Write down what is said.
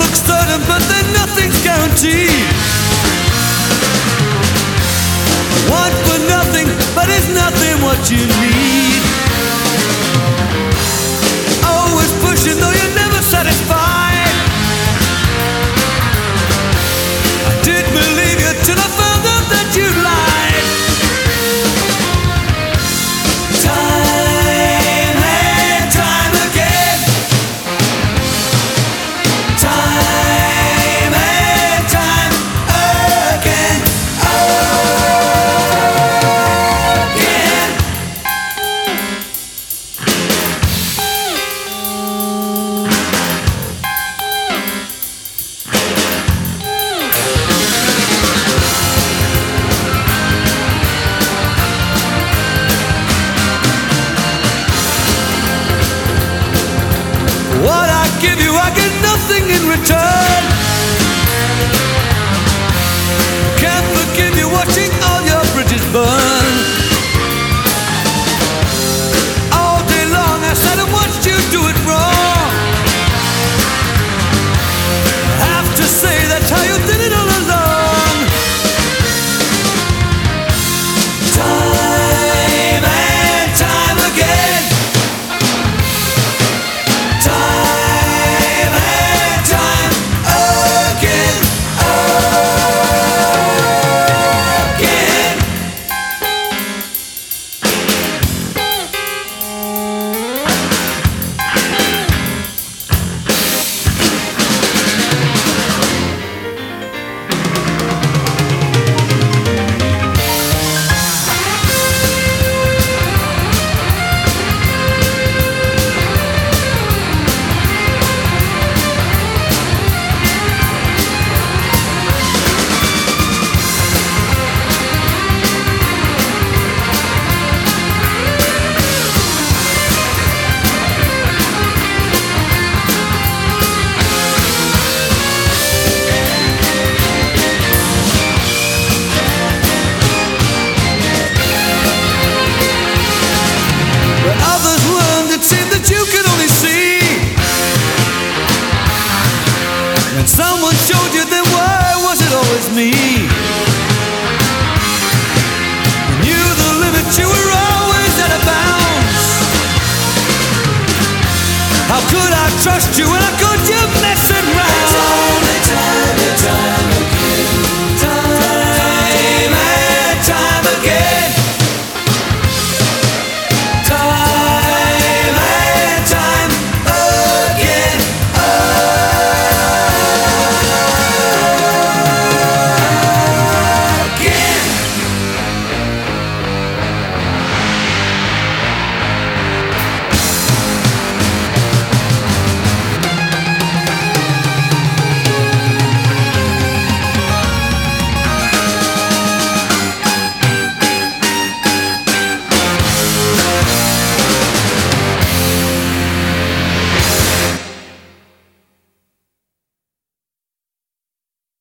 looks certain, but then nothing's guaranteed. Want for nothing, but is nothing what you need. Always pushing, though you're never satisfied. I did believe you till I found out that you lied. Time and time again. Time and time again. Again. What I give you, I get nothing in return. Can't forgive you watching all your bridges burn. All day long I sat and watched you do it wrong. I have to say that's how you did it all along. Time and time again. Time and time again. Again. When others learned, it seemed that you could only see. When someone showed you, then why was it always me? You knew the limit, you were always out of bounds. How could I trust you